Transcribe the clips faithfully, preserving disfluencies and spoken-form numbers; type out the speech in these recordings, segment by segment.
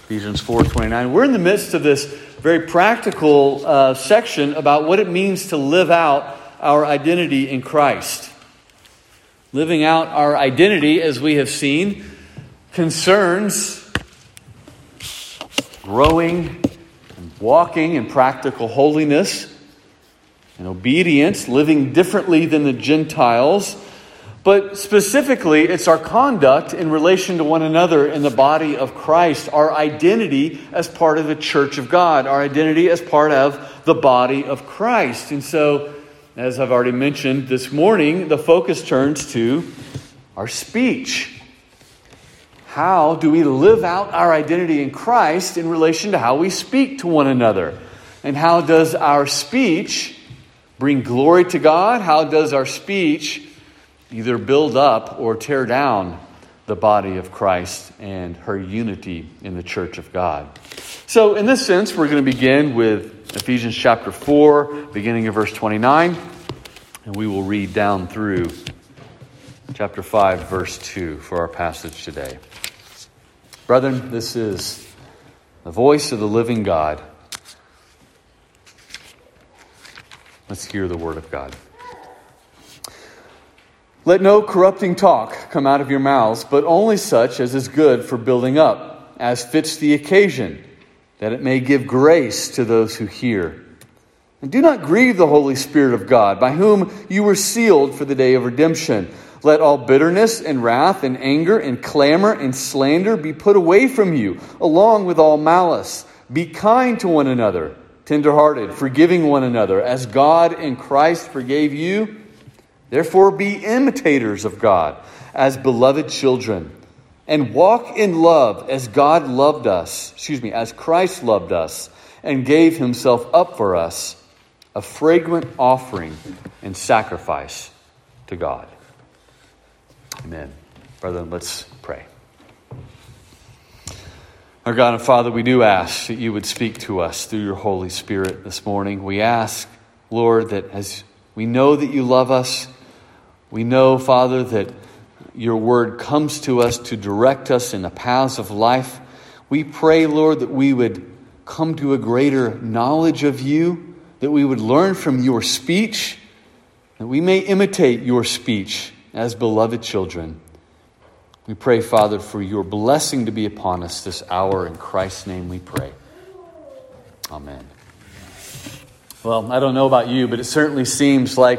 Ephesians four twenty-nine. We're in the midst of this very practical uh, section about what it means to live out our identity in Christ. Living out our identity, as we have seen, concerns growing and walking in practical holiness and obedience, living differently than the Gentiles. But specifically, it's our conduct in relation to one another in the body of Christ, our identity as part of the church of God, our identity as part of the body of Christ. And so, as I've already mentioned this morning, the focus turns to our speech. How do we live out our identity in Christ in relation to how we speak to one another? And how does our speech bring glory to God? How does our speech either build up or tear down the body of Christ and her unity in the church of God? So in this sense, we're going to begin with Ephesians chapter four, beginning of verse twenty-nine, and we will read down through chapter five, verse two for our passage today. Brethren, this is the voice of the living God. Let's hear the word of God. Let no corrupting talk come out of your mouths, but only such as is good for building up, as fits the occasion, that it may give grace to those who hear. And do not grieve the Holy Spirit of God, by whom you were sealed for the day of redemption. Let all bitterness and wrath and anger and clamor and slander be put away from you, along with all malice. Be kind to one another, tenderhearted, forgiving one another, as God in Christ forgave you. Therefore be imitators of God as beloved children, and walk in love as God loved us, excuse me, as Christ loved us, and gave himself up for us, a fragrant offering and sacrifice to God. Amen. Brethren, let's pray. Our God and Father, we do ask that you would speak to us through your Holy Spirit this morning. We ask, Lord, that as we know that you love us, we know, Father, that your word comes to us to direct us in the paths of life. We pray, Lord, that we would come to a greater knowledge of you, that we would learn from your speech, that we may imitate your speech as beloved children. We pray, Father, for your blessing to be upon us this hour. In Christ's name we pray. Amen. Well, I don't know about you, but it certainly seems like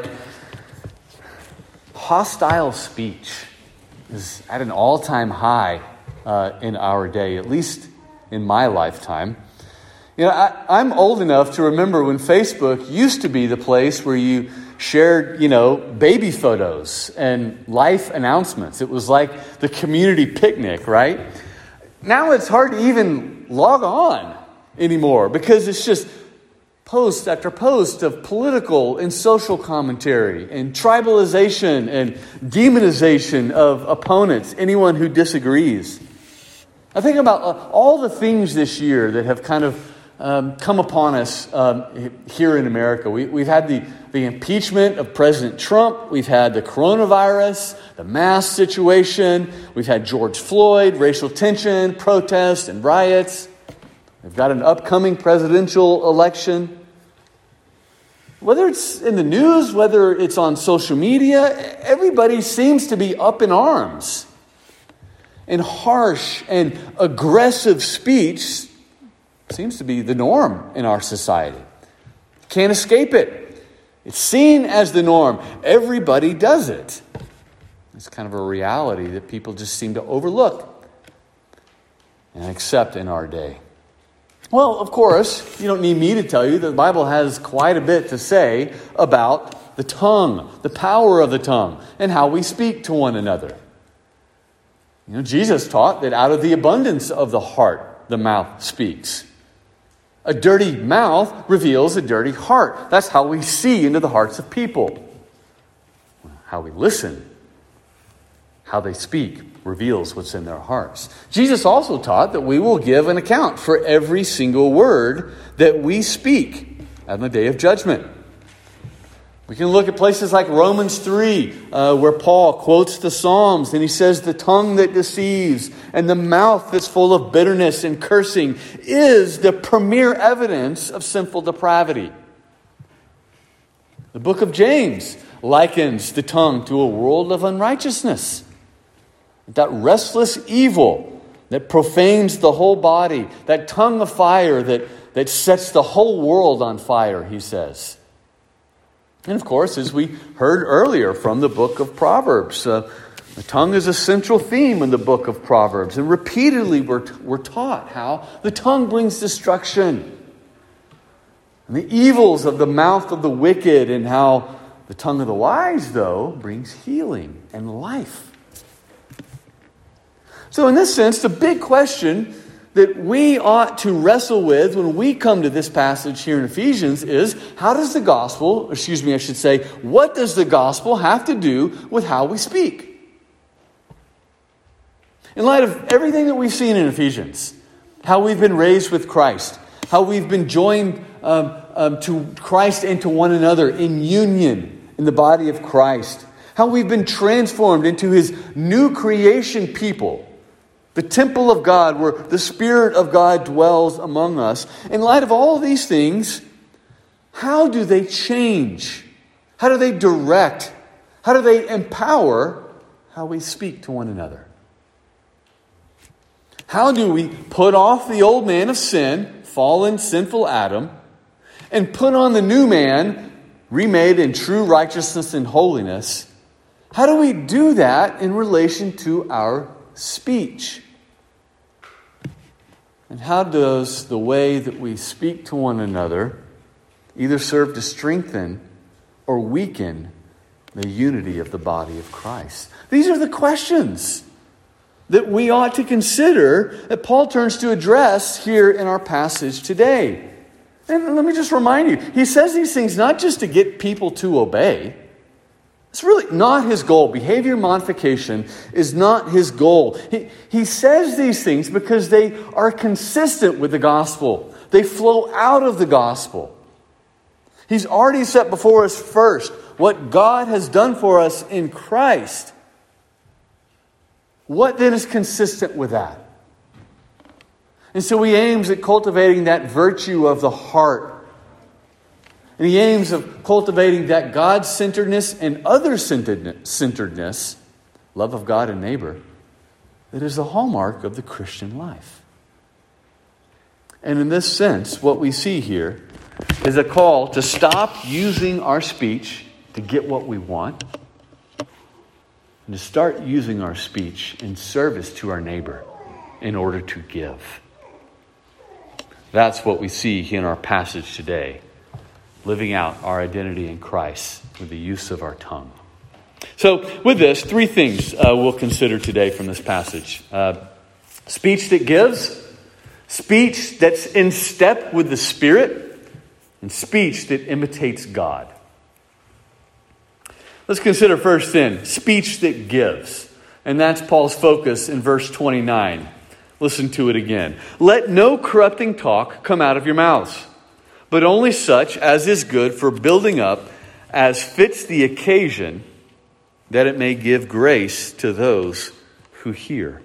hostile speech is at an all-time high uh, in our day, at least in my lifetime. You know, I, I'm old enough to remember when Facebook used to be the place where you shared, you know, baby photos and life announcements. It was like the community picnic, right? Now it's hard to even log on anymore because it's just post after post of political and social commentary and tribalization and demonization of opponents, anyone who disagrees. I think about uh, all the things this year that have kind of um, come upon us um, here in America. We, we've had the, the impeachment of President Trump. We've had the coronavirus, the mask situation. We've had George Floyd, racial tension, protests, and riots. We've got an upcoming presidential election. Whether it's in the news, whether it's on social media, everybody seems to be up in arms. And harsh and aggressive speech seems to be the norm in our society. Can't escape it. It's seen as the norm. Everybody does it. It's kind of a reality that people just seem to overlook and accept in our day. Well, of course, you don't need me to tell you that the Bible has quite a bit to say about the tongue, the power of the tongue, and how we speak to one another. You know, Jesus taught that out of the abundance of the heart, the mouth speaks. A dirty mouth reveals a dirty heart. That's how we see into the hearts of people. How we listen, how they speak, reveals what's in their hearts. Jesus also taught that we will give an account for every single word that we speak on the day of judgment. We can look at places like Romans three, uh, where Paul quotes the Psalms, and he says, the tongue that deceives and the mouth that's full of bitterness and cursing is the premier evidence of sinful depravity. The book of James likens the tongue to a world of unrighteousness. That restless evil that profanes the whole body, that tongue of fire that, that sets the whole world on fire, he says. And of course, as we heard earlier from the book of Proverbs, uh, the tongue is a central theme in the book of Proverbs. And repeatedly we're, we're taught how the tongue brings destruction. And the evils of the mouth of the wicked, and how the tongue of the wise, though, brings healing and life. So in this sense, the big question that we ought to wrestle with when we come to this passage here in Ephesians is, how does the gospel, excuse me, I should say, what does the gospel have to do with how we speak? In light of everything that we've seen in Ephesians, how we've been raised with Christ, how we've been joined um, um, to Christ and to one another in union in the body of Christ, how we've been transformed into His new creation people, the temple of God, where the Spirit of God dwells among us. In light of all these things, how do they change? How do they direct? How do they empower how we speak to one another? How do we put off the old man of sin, fallen, sinful Adam, and put on the new man, remade in true righteousness and holiness? How do we do that in relation to our speech? And how does the way that we speak to one another either serve to strengthen or weaken the unity of the body of Christ? These are the questions that we ought to consider, that Paul turns to address here in our passage today. And let me just remind you, he says these things not just to get people to obey. It's really not his goal. Behavior modification is not his goal. He, he says these things because they are consistent with the gospel. They flow out of the gospel. He's already set before us first what God has done for us in Christ. What then is consistent with that? And so he aims at cultivating that virtue of the heart. And he aims of cultivating that God-centeredness and other-centeredness, love of God and neighbor, that is the hallmark of the Christian life. And in this sense, what we see here is a call to stop using our speech to get what we want, and to start using our speech in service to our neighbor in order to give. That's what we see in our passage today. Living out our identity in Christ with the use of our tongue. So with this, three things uh, we'll consider today from this passage. Uh, speech that gives, speech that's in step with the Spirit, and speech that imitates God. Let's consider first then, speech that gives. And that's Paul's focus in verse twenty-nine. Listen to it again. Let no corrupting talk come out of your mouths, but only such as is good for building up, as fits the occasion, that it may give grace to those who hear.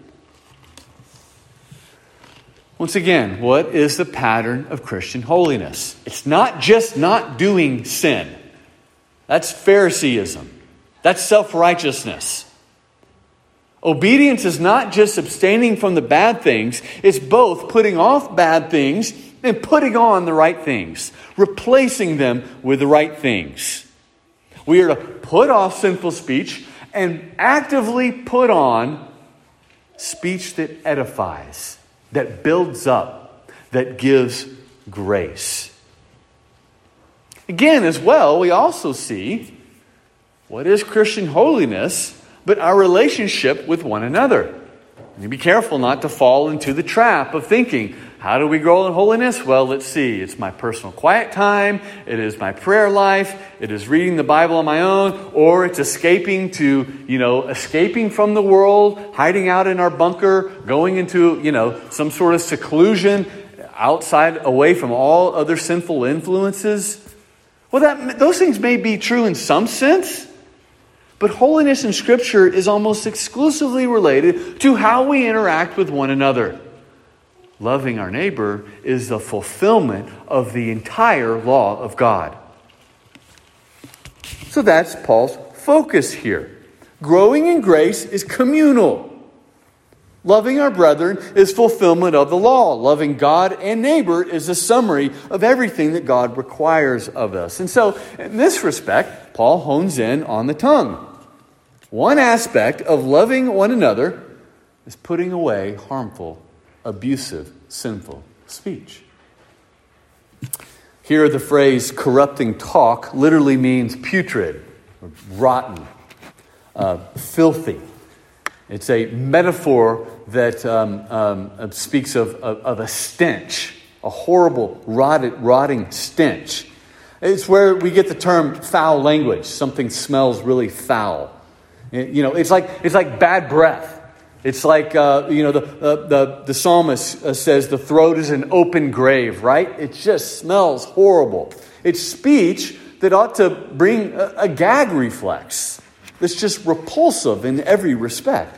Once again, what is the pattern of Christian holiness? It's not just not doing sin. That's Phariseeism. That's self-righteousness. Obedience is not just abstaining from the bad things. It's both putting off bad things and putting on the right things, replacing them with the right things. We are to put off sinful speech and actively put on speech that edifies, that builds up, that gives grace. Again, as well, we also see what is Christian holiness, but our relationship with one another. And be careful not to fall into the trap of thinking, how do we grow in holiness? Well, let's see. It's my personal quiet time. It is my prayer life. It is reading the Bible on my own. Or it's escaping to, you know, escaping from the world, hiding out in our bunker, going into, you know, some sort of seclusion outside, away from all other sinful influences. Well, that those things may be true in some sense, but holiness in Scripture is almost exclusively related to how we interact with one another. Loving our neighbor is the fulfillment of the entire law of God. So that's Paul's focus here. Growing in grace is communal. Loving our brethren is fulfillment of the law. Loving God and neighbor is a summary of everything that God requires of us. And so, in this respect, Paul hones in on the tongue. One aspect of loving one another is putting away harmful, abusive, sinful speech. Here, the phrase corrupting talk literally means putrid, or rotten, uh, filthy. It's a metaphor that um, um, speaks of, of, of a stench, a horrible, rotted, rotting stench. It's where we get the term foul language. Something smells really foul. You know, it's like it's like bad breath. It's like uh, you know the uh, the the psalmist uh, says the throat is an open grave, right? It just smells horrible. It's speech that ought to bring a, a gag reflex. That's just repulsive in every respect.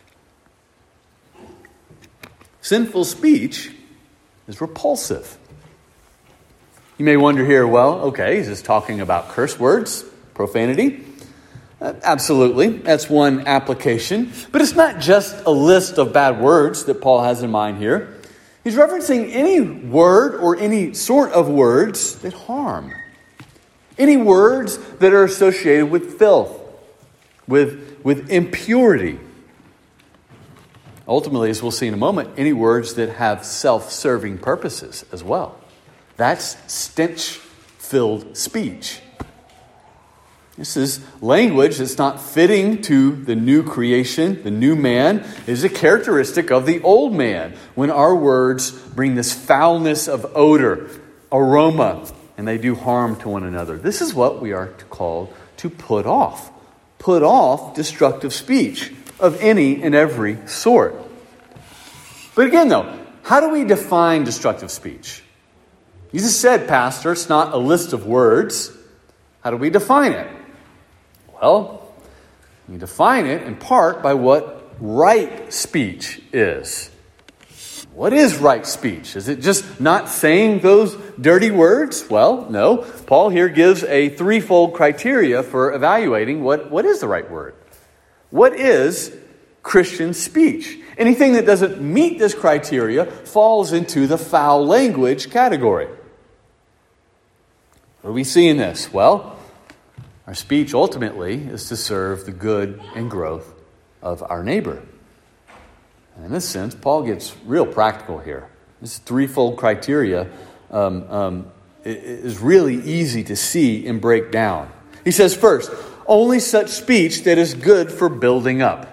Sinful speech is repulsive. You may wonder here, well, okay, is this talking about curse words, profanity? Uh, absolutely, that's one application. But it's not just a list of bad words that Paul has in mind here. He's referencing any word or any sort of words that harm. Any words that are associated with filth, with, with impurity. Ultimately, as we'll see in a moment, any words that have self-serving purposes as well. That's stench-filled speech. This is language that's not fitting to the new creation, the new man. It is a characteristic of the old man when our words bring this foulness of odor, aroma, and they do harm to one another. This is what we are called to put off. Put off destructive speech of any and every sort. But again, though, how do we define destructive speech? You just said, Pastor, it's not a list of words. How do we define it? Well, we define it in part by what right speech is. What is right speech? Is it just not saying those dirty words? Well, no. Paul here gives a threefold criteria for evaluating what, what is the right word. What is Christian speech? Anything that doesn't meet this criteria falls into the foul language category. What do we see in this? Well, our speech ultimately is to serve the good and growth of our neighbor. And in this sense, Paul gets real practical here. This threefold criteria um, um, is really easy to see and break down. He says, first, only such speech that is good for building up.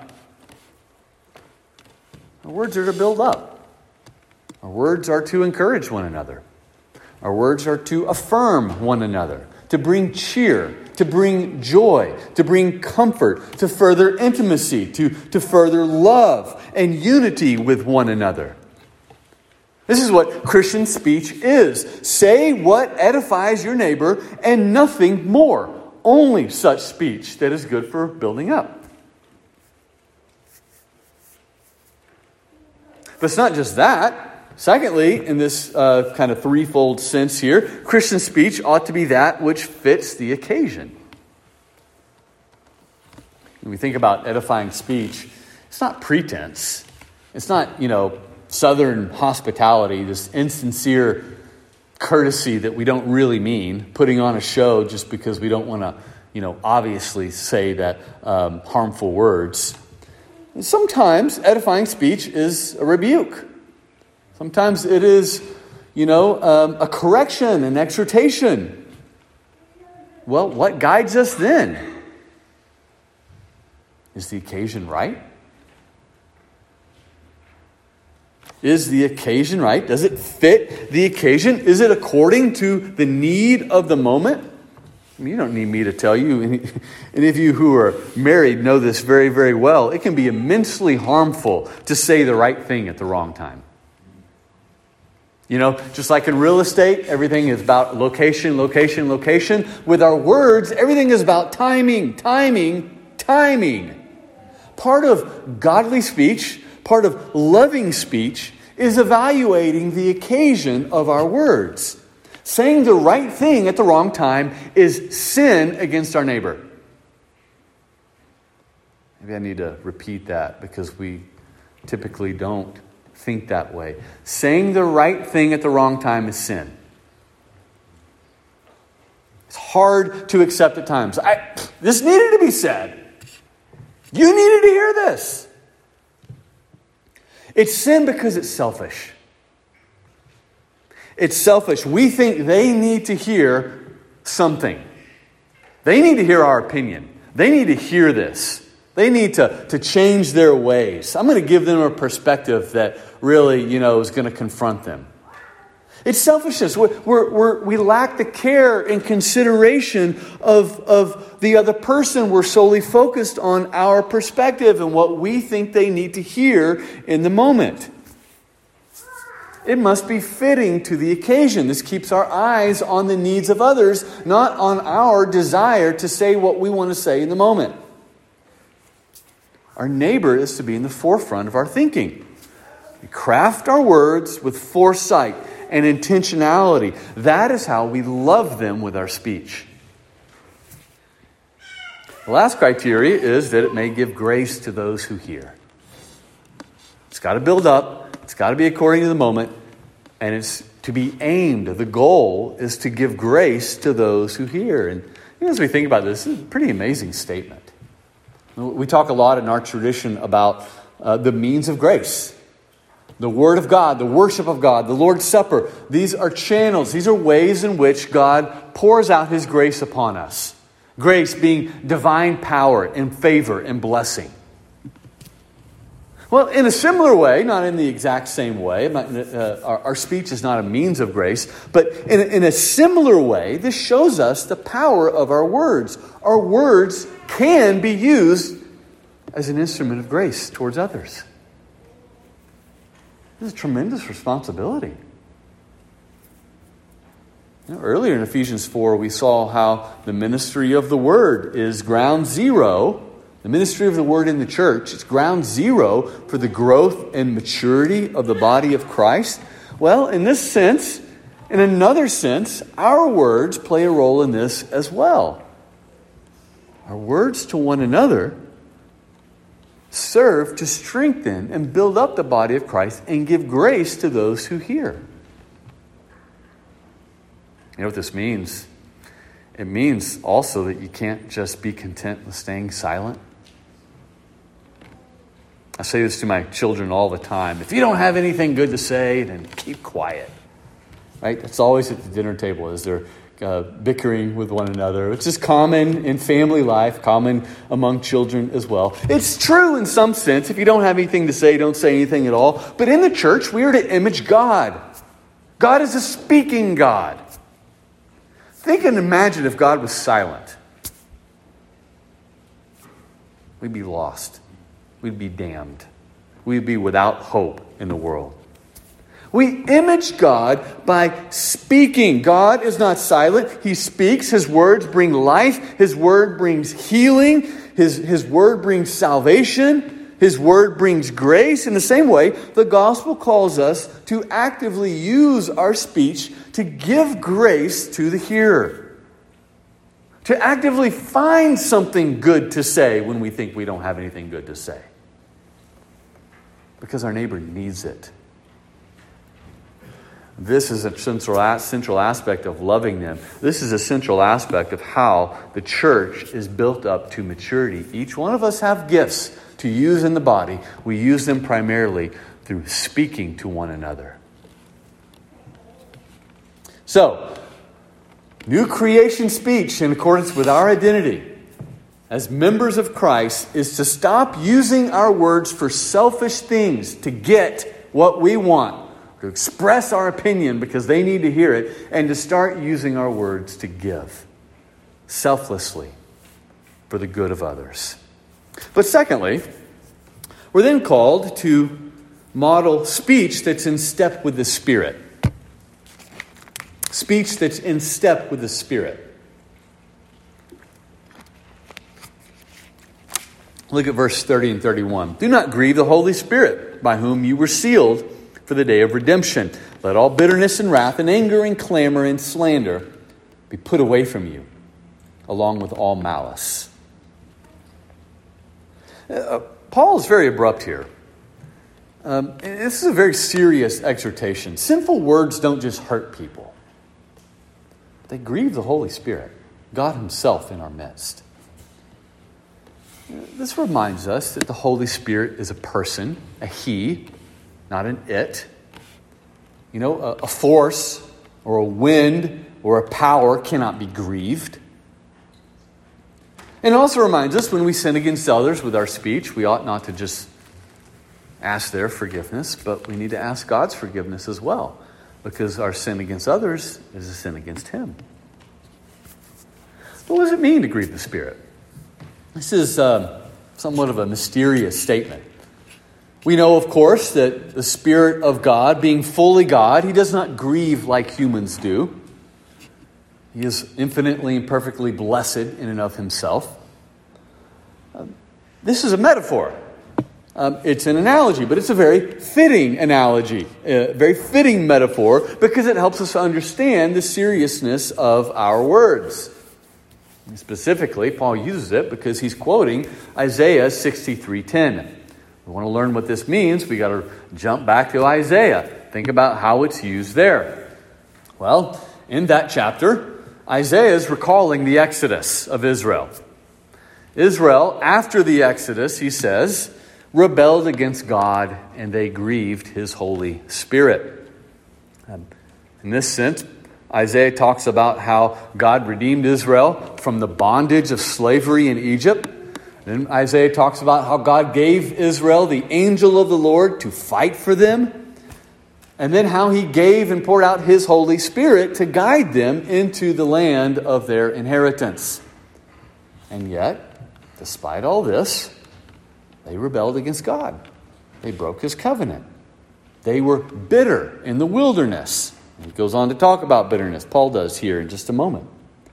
Our words are to build up. Our words are to encourage one another. Our words are to affirm one another, to bring cheer, to bring joy, to bring comfort, to further intimacy, to, to further love and unity with one another. This is what Christian speech is. Say what edifies your neighbor and nothing more. Only such speech that is good for building up. But it's not just that. Secondly, in this uh, kind of threefold sense here, Christian speech ought to be that which fits the occasion. When we think about edifying speech, it's not pretense. It's not, you know, Southern hospitality, this insincere courtesy that we don't really mean, putting on a show just because we don't want to, you know, obviously say that um, harmful words. And sometimes edifying speech is a rebuke. Sometimes it is, you know, um, a correction, an exhortation. Well, what guides us then? Is the occasion right? Is the occasion right? Does it fit the occasion? Is it according to the need of the moment? I mean, you don't need me to tell you. Any of you who are married know this very, very well. It can be immensely harmful to say the right thing at the wrong time. You know, just like in real estate, everything is about location, location, location. With our words, everything is about timing, timing, timing. Part of godly speech, part of loving speech, is evaluating the occasion of our words. Saying the right thing at the wrong time is sin against our neighbor. Maybe I need to repeat that because we typically don't think that way. Saying the right thing at the wrong time is sin. It's hard to accept at times. I, this needed to be said. You needed to hear this. It's sin because it's selfish. It's selfish. We think they need to hear something. They need to hear our opinion. They need to hear this. They need to, to change their ways. I'm going to give them a perspective that really, you know, is going to confront them. It's selfishness. We're, we're, we're, we lack the care and consideration of, of the other person. We're solely focused on our perspective and what we think they need to hear in the moment. It must be fitting to the occasion. This keeps our eyes on the needs of others, not on our desire to say what we want to say in the moment. Our neighbor is to be in the forefront of our thinking. We craft our words with foresight and intentionality. That is how we love them with our speech. The last criteria is that it may give grace to those who hear. It's got to build up. It's got to be according to the moment. And it's to be aimed. The goal is to give grace to those who hear. And you know, as we think about this, this is a pretty amazing statement. We talk a lot in our tradition about uh, the means of grace. The Word of God, the worship of God, the Lord's Supper. These are channels. These are ways in which God pours out His grace upon us. Grace being divine power and favor and blessing. Well, in a similar way, not in the exact same way, not, uh, our, our speech is not a means of grace, but in, in a similar way, this shows us the power of our words. Our words can be used as an instrument of grace towards others. This is a tremendous responsibility. You know, earlier in Ephesians four, we saw how the ministry of the Word is ground zero. The ministry of the Word in the church is ground zero for the growth and maturity of the body of Christ. Well, in this sense, in another sense, our words play a role in this as well. Our words to one another serve to strengthen and build up the body of Christ and give grace to those who hear. You know what this means? It means also that you can't just be content with staying silent. I say this to my children all the time. If you don't have anything good to say, then keep quiet. Right? That's always at the dinner table as they're uh, bickering with one another. It's just common in family life, common among children as well. It's true in some sense. If you don't have anything to say, don't say anything at all. But in the church, we are to image God. God is a speaking God. Think and imagine if God was silent. We'd be lost. We'd be damned. We'd be without hope in the world. We image God by speaking. God is not silent. He speaks. His words bring life. His word brings healing. His, his word brings salvation. His word brings grace. In the same way, the gospel calls us to actively use our speech to give grace to the hearer. To actively find something good to say when we think we don't have anything good to say. Because our neighbor needs it. This is a central, central aspect of loving them. This is a central aspect of how the church is built up to maturity. Each one of us have gifts to use in the body. We use them primarily through speaking to one another. So, new creation speech in accordance with our identity as members of Christ is to stop using our words for selfish things to get what we want, to express our opinion because they need to hear it, and to start using our words to give selflessly for the good of others. But secondly, we're then called to model speech that's in step with the Spirit. speech that's in step with the Spirit. Look at verse thirty and thirty-one. Do not grieve the Holy Spirit, by whom you were sealed for the day of redemption. Let all bitterness and wrath and anger and clamor and slander be put away from you, along with all malice. Uh, Paul is very abrupt here. Um, and this is a very serious exhortation. Sinful words don't just hurt people. They grieve the Holy Spirit, God himself in our midst. This reminds us that the Holy Spirit is a person, a he, not an it. You know, a, a force or a wind or a power cannot be grieved. And it also reminds us when we sin against others with our speech, we ought not to just ask their forgiveness, but we need to ask God's forgiveness as well, because our sin against others is a sin against him. What does it mean to grieve the Spirit? This is uh, somewhat of a mysterious statement. We know, of course, that the Spirit of God, being fully God, he does not grieve like humans do. He is infinitely and perfectly blessed in and of himself. Um, this is a metaphor. Um, it's an analogy, but it's a very fitting analogy, a very fitting metaphor, because it helps us to understand the seriousness of our words. And specifically, Paul uses it because he's quoting Isaiah sixty-three ten. We want to learn what this means. We got to jump back to Isaiah. Think about how it's used there. Well, in that chapter, Isaiah is recalling the Exodus of Israel. Israel, after the Exodus, he says, rebelled against God, and they grieved his Holy Spirit. Um, in this sense, Isaiah talks about how God redeemed Israel from the bondage of slavery in Egypt. Then Isaiah talks about how God gave Israel the angel of the Lord to fight for them. And then how he gave and poured out his Holy Spirit to guide them into the land of their inheritance. And yet, despite all this, they rebelled against God. They broke his covenant. They were bitter in the wilderness. He goes on to talk about bitterness. Paul does here in just a moment.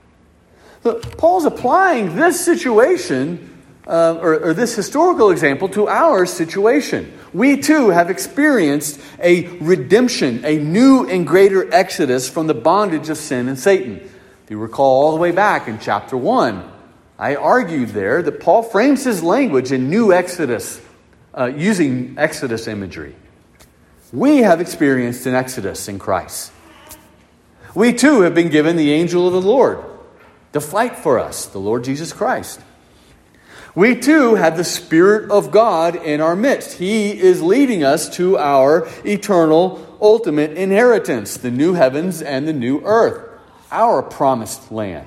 But Paul's applying this situation, uh, or, or this historical example, to our situation. We too have experienced a redemption, a new and greater exodus from the bondage of sin and Satan. If you recall all the way back in chapter one, I argued there that Paul frames his language in new exodus, uh, using exodus imagery. We have experienced an exodus in Christ. We too have been given the angel of the Lord to fight for us, the Lord Jesus Christ. We too have the Spirit of God in our midst. He is leading us to our eternal, ultimate inheritance, the new heavens and the new earth, our promised land.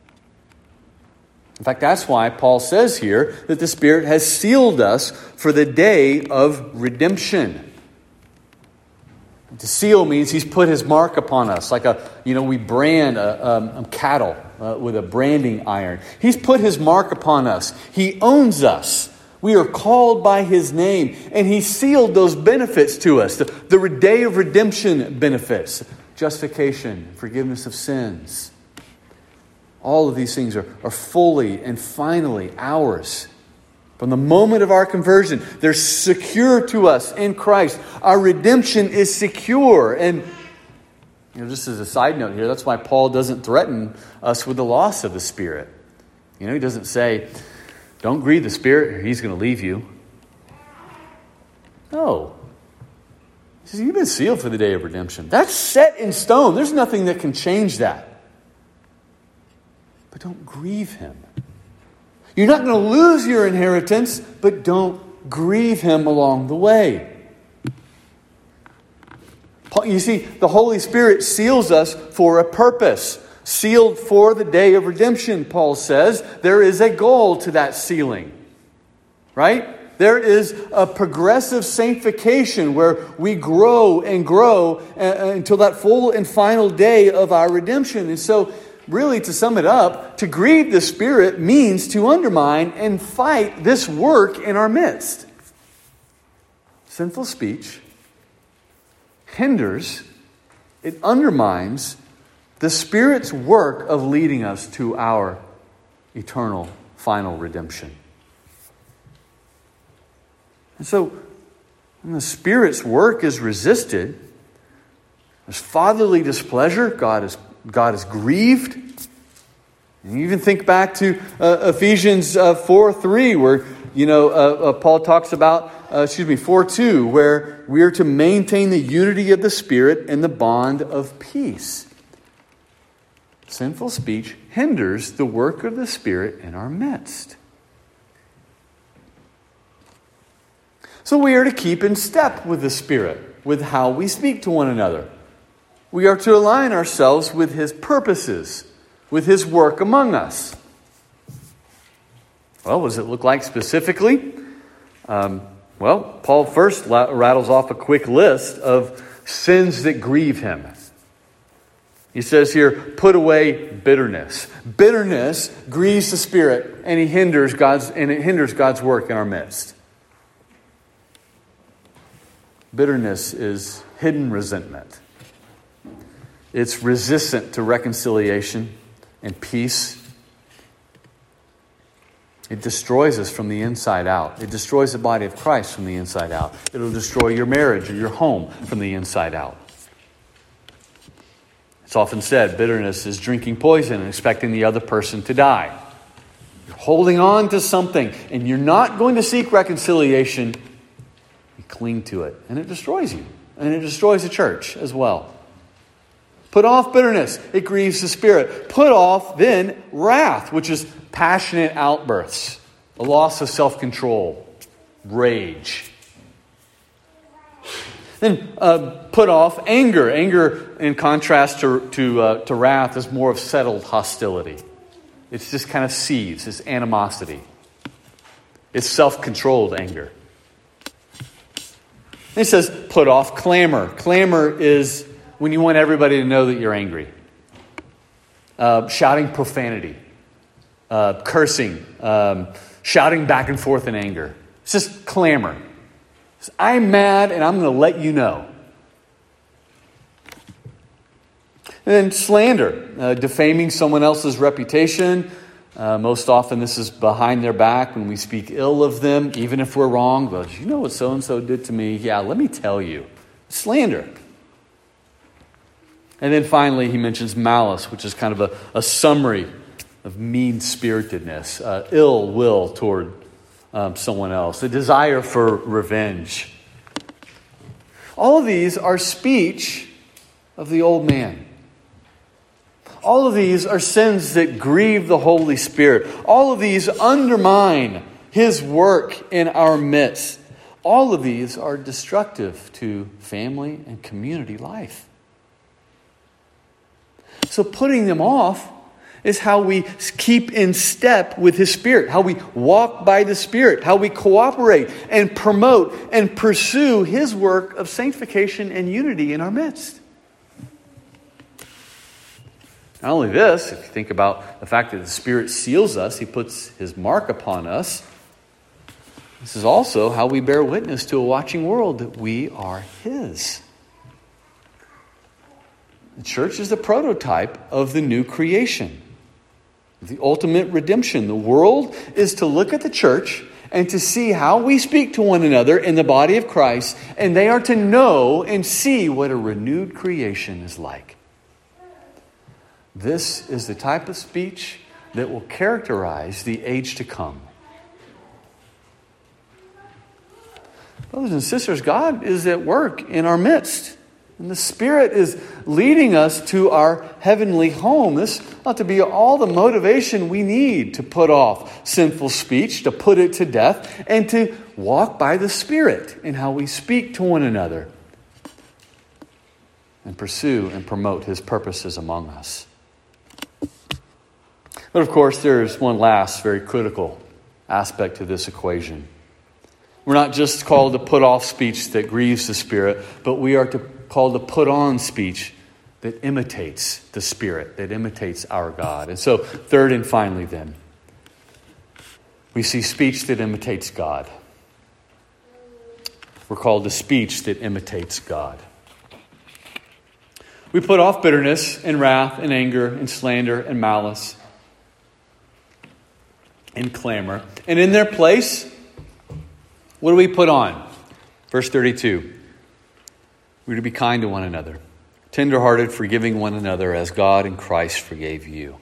In fact, that's why Paul says here that the Spirit has sealed us for the day of redemption. To seal means he's put his mark upon us, like a, you know, we brand a, um, a cattle uh, with a branding iron. He's put his mark upon us. He owns us. We are called by his name, and he sealed those benefits to us, the, the day of redemption benefits, justification, forgiveness of sins. All of these things are, are fully and finally ours. From the moment of our conversion, they're secure to us in Christ. Our redemption is secure. And you know, just as a side note here, that's why Paul doesn't threaten us with the loss of the Spirit. You know, he doesn't say, don't grieve the Spirit or he's going to leave you. No. He says, you've been sealed for the day of redemption. That's set in stone. There's nothing that can change that. But don't grieve him. You're not going to lose your inheritance, but don't grieve him along the way. You see, the Holy Spirit seals us for a purpose. Sealed for the day of redemption, Paul says. There is a goal to that sealing. Right? There is a progressive sanctification where we grow and grow until that full and final day of our redemption. And so, really, to sum it up, to grieve the Spirit means to undermine and fight this work in our midst. Sinful speech hinders, it undermines The Spirit's work of leading us to our eternal, final redemption. And so, when the Spirit's work is resisted, there's fatherly displeasure. God is, God is grieved. And you even think back to uh, Ephesians uh, four three, where you know uh, uh, Paul talks about, uh, excuse me, four two, where we are to maintain the unity of the Spirit and the bond of peace. Sinful speech hinders the work of the Spirit in our midst. So we are to keep in step with the Spirit, with how we speak to one another. We are to align ourselves with His purposes, with His work among us. Well, what does it look like specifically? Um, well, Paul first rattles off a quick list of sins that grieve him. He says here, put away bitterness. Bitterness grieves the Spirit, and he hinders God's and it hinders God's work in our midst. Bitterness is hidden resentment. It's resistant to reconciliation and peace. It destroys us from the inside out. It destroys the body of Christ from the inside out. It'll destroy your marriage or your home from the inside out. It's often said bitterness is drinking poison and expecting the other person to die. You're holding on to something and you're not going to seek reconciliation. You cling to it and it destroys you. And it destroys the church as well. Put off bitterness. It grieves the Spirit. Put off then wrath, which is passionate outbursts, a loss of self-control, rage. Then uh, put off anger. Anger, in contrast to to, uh, to wrath, is more of settled hostility. It's just kind of seethes. It's animosity. It's self-controlled anger. Then he says, put off clamor. Clamor is when you want everybody to know that you're angry. Uh, shouting profanity. Uh, cursing. Um, shouting back and forth in anger. It's just clamor. It's, I'm mad and I'm going to let you know. And then slander. Uh, defaming someone else's reputation. Uh, most often this is behind their back when we speak ill of them, even if we're wrong. Well, you know what so-and-so did to me? Yeah, let me tell you. Slander. And then finally, he mentions malice, which is kind of a, a summary of mean-spiritedness, uh, ill will toward um, someone else, a desire for revenge. All of these are speech of the old man. All of these are sins that grieve the Holy Spirit. All of these undermine His work in our midst. All of these are destructive to family and community life. So putting them off is how we keep in step with His Spirit, how we walk by the Spirit, how we cooperate and promote and pursue His work of sanctification and unity in our midst. Not only this, if you think about the fact that the Spirit seals us, He puts His mark upon us, this is also how we bear witness to a watching world that we are His. The church is the prototype of the new creation, the ultimate redemption. The world is to look at the church and to see how we speak to one another in the body of Christ, and they are to know and see what a renewed creation is like. This is the type of speech that will characterize the age to come. Brothers and sisters, God is at work in our midst. And the Spirit is leading us to our heavenly home. This ought to be all the motivation we need to put off sinful speech, to put it to death, and to walk by the Spirit in how we speak to one another and pursue and promote His purposes among us. But of course, there's one last very critical aspect to this equation. We're not just called to put off speech that grieves the Spirit, but we are to, called to put on speech that imitates the Spirit, that imitates our God. And so, third and finally then, we see speech that imitates God. We're called to speech that imitates God. We put off bitterness and wrath and anger and slander and malice and clamor. And in their place, what do we put on? Verse thirty-two. We're to be kind to one another, tenderhearted, forgiving one another as God in Christ forgave you.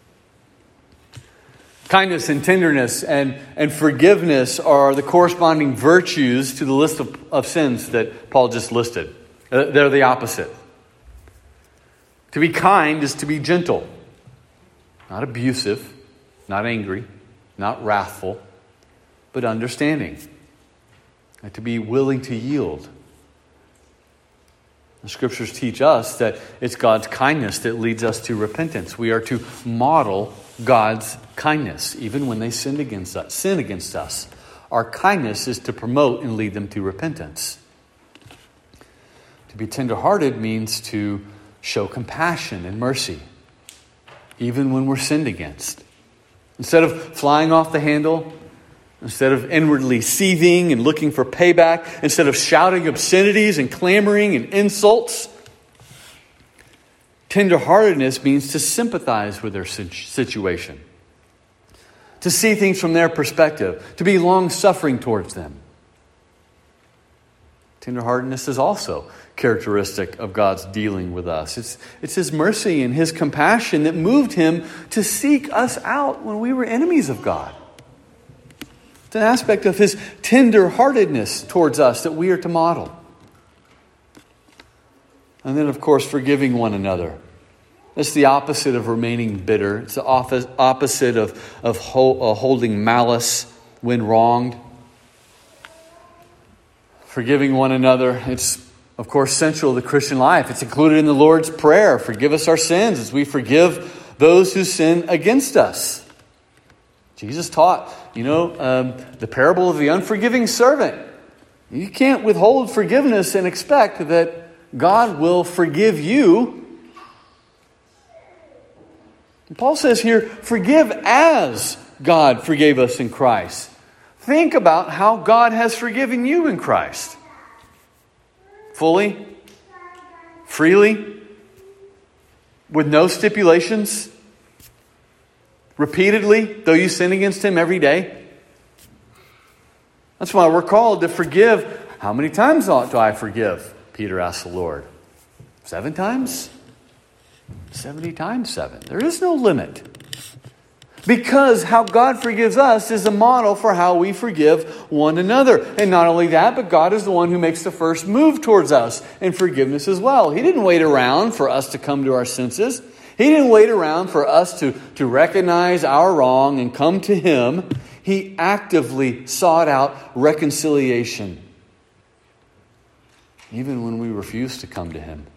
Kindness and tenderness and, and forgiveness are the corresponding virtues to the list of, of sins that Paul just listed. They're the opposite. To be kind is to be gentle, not abusive, not angry, not wrathful, but understanding. And to be willing to yield. The Scriptures teach us that it's God's kindness that leads us to repentance. We are to model God's kindness, even when they sin against us. Sin against us. Our kindness is to promote and lead them to repentance. To be tenderhearted means to show compassion and mercy, even when we're sinned against. Instead of flying off the handle, instead of inwardly seething and looking for payback, instead of shouting obscenities and clamoring and insults, tenderheartedness means to sympathize with their situation, to see things from their perspective, to be long-suffering towards them. Tenderheartedness is also characteristic of God's dealing with us. It's, it's His mercy and His compassion that moved Him to seek us out when we were enemies of God. It's an aspect of His tender-heartedness towards us that we are to model. And then, of course, forgiving one another. It's the opposite of remaining bitter. It's the opposite of, of holding malice when wronged. Forgiving one another, it's, of course, central to the Christian life. It's included in the Lord's Prayer. Forgive us our sins as we forgive those who sin against us. Jesus taught, you know, um, the parable of the unforgiving servant. You can't withhold forgiveness and expect that God will forgive you. And Paul says here, forgive as God forgave us in Christ. Think about how God has forgiven you in Christ. Fully, freely, with no stipulations, repeatedly, though you sin against Him every day. That's why we're called to forgive. How many times do I forgive? Peter asked the Lord. Seven times? Seventy times seven. There is no limit. Because how God forgives us is a model for how we forgive one another. And not only that, but God is the one who makes the first move towards us in forgiveness as well. He didn't wait around for us to come to our senses. He didn't wait around for us to, to recognize our wrong and come to Him. He actively sought out reconciliation, even when we refused to come to Him.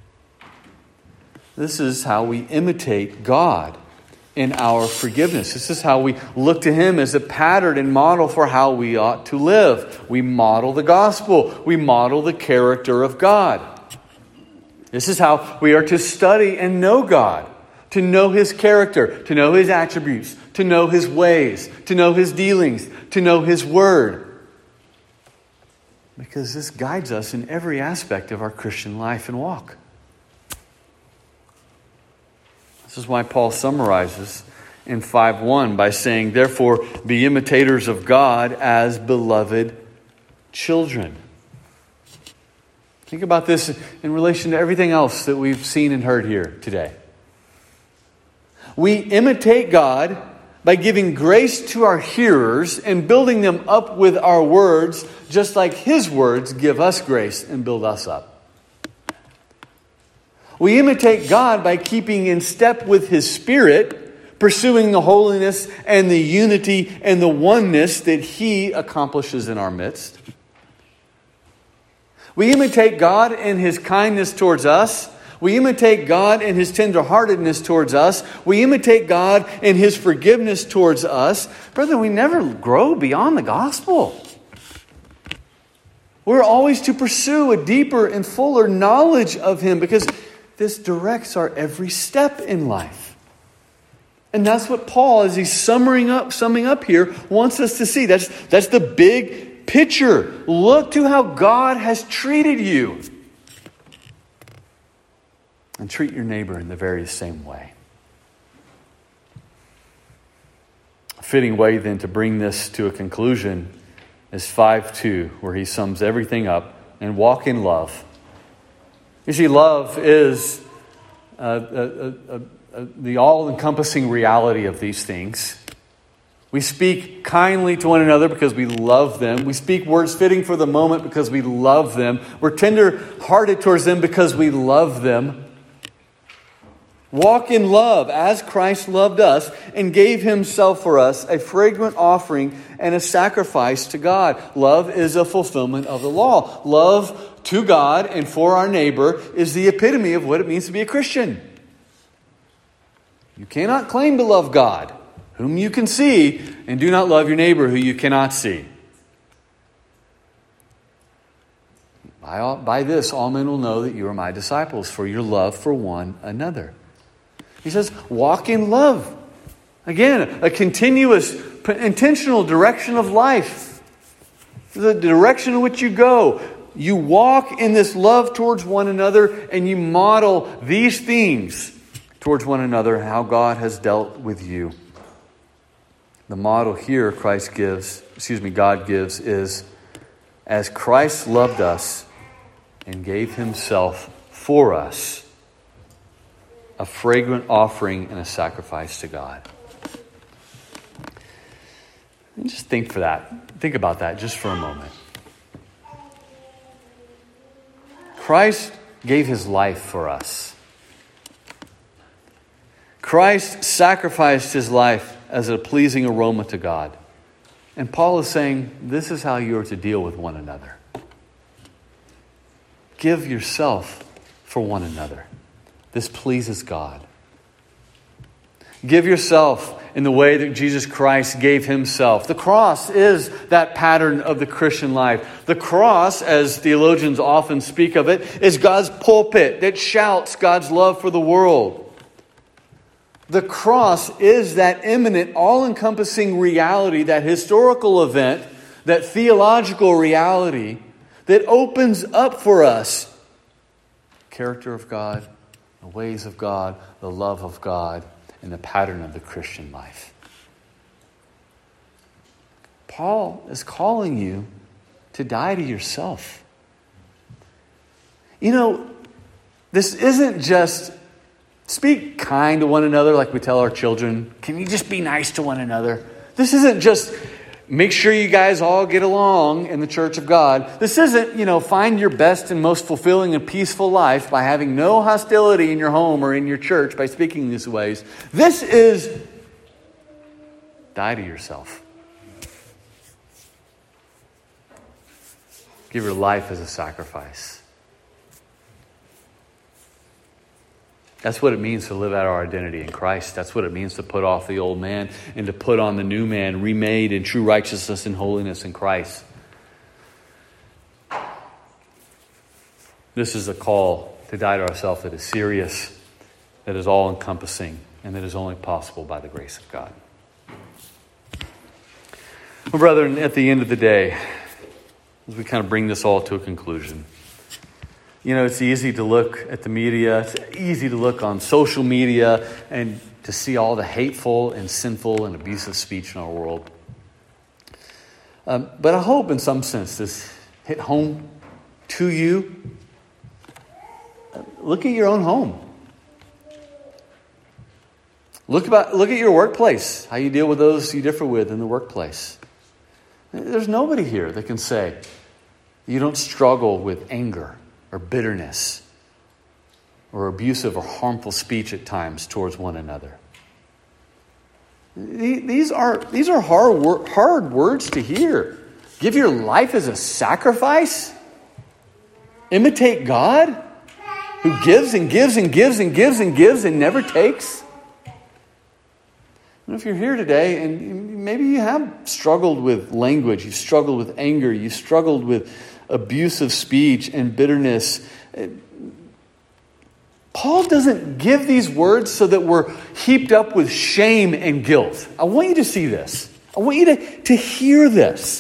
This is how we imitate God in our forgiveness. This is how we look to Him as a pattern and model for how we ought to live. We model the gospel. We model the character of God. This is how we are to study and know God, to know His character, to know His attributes, to know His ways, to know His dealings, to know His word. Because this guides us in every aspect of our Christian life and walk. This is why Paul summarizes in five one by saying, therefore, be imitators of God as beloved children. Think about this in relation to everything else that we've seen and heard here today. We imitate God by giving grace to our hearers and building them up with our words, just like His words give us grace and build us up. We imitate God by keeping in step with His Spirit, pursuing the holiness and the unity and the oneness that He accomplishes in our midst. We imitate God in His kindness towards us. We imitate God in His tenderheartedness towards us. We imitate God in His forgiveness towards us. Brethren, we never grow beyond the gospel. We're always to pursue a deeper and fuller knowledge of Him because this directs our every step in life. And that's what Paul, as he's summing up, summing up here, wants us to see. That's, that's the big picture. Look to how God has treated you. And treat your neighbor in the very same way. A fitting way then to bring this to a conclusion is five two, where he sums everything up, and walk in love. You see, love is uh, uh, uh, uh, the all-encompassing reality of these things. We speak kindly to one another because we love them. We speak words fitting for the moment because we love them. We're tender-hearted towards them because we love them. Walk in love as Christ loved us and gave himself for us, a fragrant offering and a sacrifice to God. Love is a fulfillment of the law. Love to God and for our neighbor is the epitome of what it means to be a Christian. You cannot claim to love God, whom you can see, and do not love your neighbor who you cannot see. By, all, by this, all men will know that you are my disciples, for your love for one another. He says, walk in love. Again, a continuous, intentional direction of life. The direction in which you go. You walk in this love towards one another, and you model these things towards one another, how God has dealt with you. The model here Christ gives, excuse me, God gives is, as Christ loved us and gave himself for us, a fragrant offering and a sacrifice to God. And just think for that. Think about that just for a moment. Christ gave his life for us. Christ sacrificed his life as a pleasing aroma to God. And Paul is saying, this is how you are to deal with one another. Give yourself for one another. This pleases God. Give yourself in the way that Jesus Christ gave himself. The cross is that pattern of the Christian life. The cross, as theologians often speak of it, is God's pulpit that shouts God's love for the world. The cross is that imminent, all-encompassing reality, that historical event, that theological reality that opens up for us the character of God, the ways of God, the love of God, and the pattern of the Christian life. Paul is calling you to die to yourself. You know, this isn't just speak kind to one another like we tell our children. Can you just be nice to one another? This isn't just make sure you guys all get along in the church of God. This isn't, you know, find your best and most fulfilling and peaceful life by having no hostility in your home or in your church by speaking these ways. This is die to yourself. Give your life as a sacrifice. That's what it means to live out our identity in Christ. That's what it means to put off the old man and to put on the new man, remade in true righteousness and holiness in Christ. This is a call to die to ourselves that is serious, that is all-encompassing, and that is only possible by the grace of God. Well, brethren, at the end of the day, as we kind of bring this all to a conclusion, you know, it's easy to look at the media. It's easy to look on social media and to see all the hateful and sinful and abusive speech in our world. Um, but I hope in some sense this hit home to you. Look at your own home. Look about, look at your workplace, how you deal with those you differ with in the workplace. There's nobody here that can say you don't struggle with anger or bitterness, or abusive or harmful speech at times towards one another. These are, these are hard, hard words to hear. Give your life as a sacrifice? Imitate God, who gives and gives and gives and gives and gives and never takes? And if you're here today and maybe you have struggled with language, you've struggled with anger, you've struggled with abusive speech and bitterness. Paul doesn't give these words so that we're heaped up with shame and guilt. I want you to see this. I want you to, to hear this.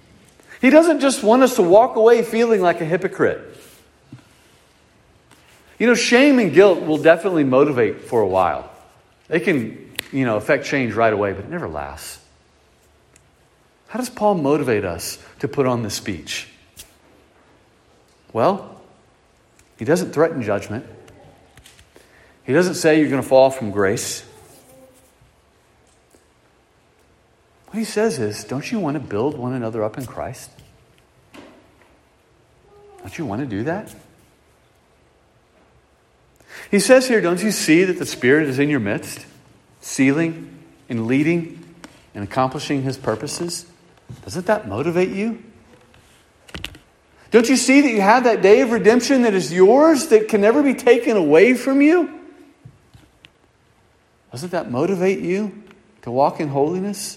He doesn't just want us to walk away feeling like a hypocrite. You know, shame and guilt will definitely motivate for a while. They can, you know, affect change right away, but it never lasts. How does Paul motivate us to put on this speech? Well, he doesn't threaten judgment. He doesn't say you're going to fall from grace. What he says is, don't you want to build one another up in Christ? Don't you want to do that? He says here, don't you see that the Spirit is in your midst, sealing and leading and accomplishing His purposes? Doesn't that motivate you? Don't you see that you have that day of redemption that is yours, that can never be taken away from you? Doesn't that motivate you to walk in holiness?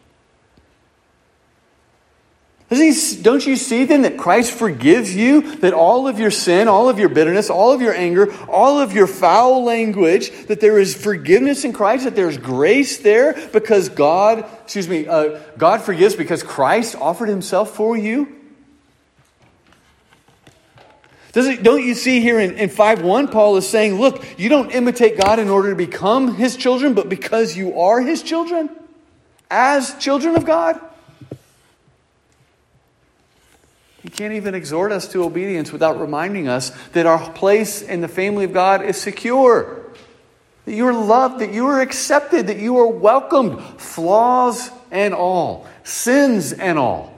Don't you see then that Christ forgives you, that all of your sin, all of your bitterness, all of your anger, all of your foul language, that there is forgiveness in Christ, that there's grace there because God, excuse me, uh, God forgives because Christ offered Himself for you? Does it, don't you see here in, in five one, Paul is saying, look, you don't imitate God in order to become His children, but because you are His children, as children of God. He can't even exhort us to obedience without reminding us that our place in the family of God is secure. That you are loved, that you are accepted, that you are welcomed, flaws and all, sins and all.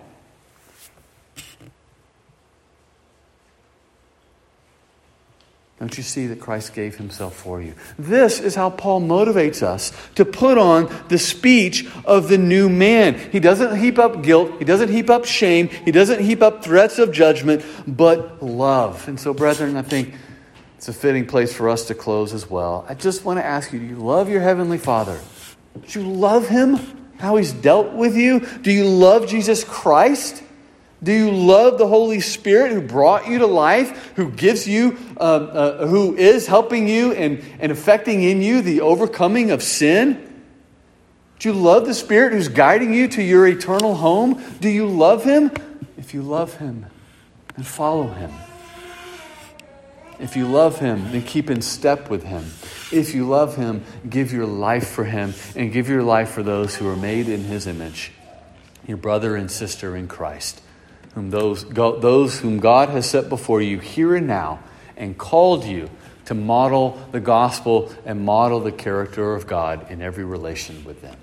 Don't you see that Christ gave Himself for you? This is how Paul motivates us to put on the speech of the new man. He doesn't heap up guilt. He doesn't heap up shame. He doesn't heap up threats of judgment, but love. And so, brethren, I think it's a fitting place for us to close as well. I just want to ask you, do you love your Heavenly Father? Do you love Him? How He's dealt with you? Do you love Jesus Christ? Do you love the Holy Spirit who brought you to life, who gives you, uh, uh, who is helping you and, and affecting in you the overcoming of sin? Do you love the Spirit who's guiding you to your eternal home? Do you love Him? If you love Him, then follow Him. If you love Him, then keep in step with Him. If you love Him, give your life for Him and give your life for those who are made in His image, your brother and sister in Christ. Whom those, those whom God has set before you here and now and called you to model the gospel and model the character of God in every relation with them.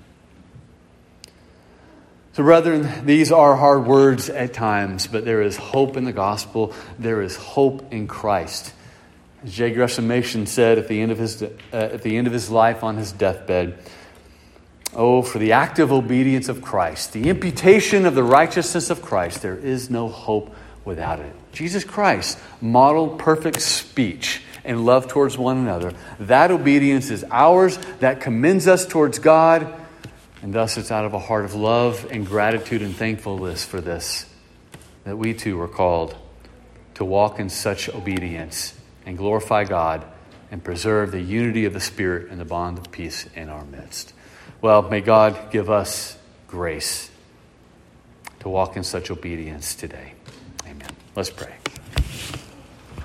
So, brethren, these are hard words at times, but there is hope in the gospel. There is hope in Christ. As J. Gresham Machen said at the end of his uh, at the end of his life on his deathbed, oh, for the active obedience of Christ, the imputation of the righteousness of Christ, there is no hope without it. Jesus Christ modeled perfect speech and love towards one another. That obedience is ours. That commends us towards God. And thus it's out of a heart of love and gratitude and thankfulness for this that we too are called to walk in such obedience and glorify God and preserve the unity of the Spirit and the bond of peace in our midst. Well, may God give us grace to walk in such obedience today. Amen. Let's pray.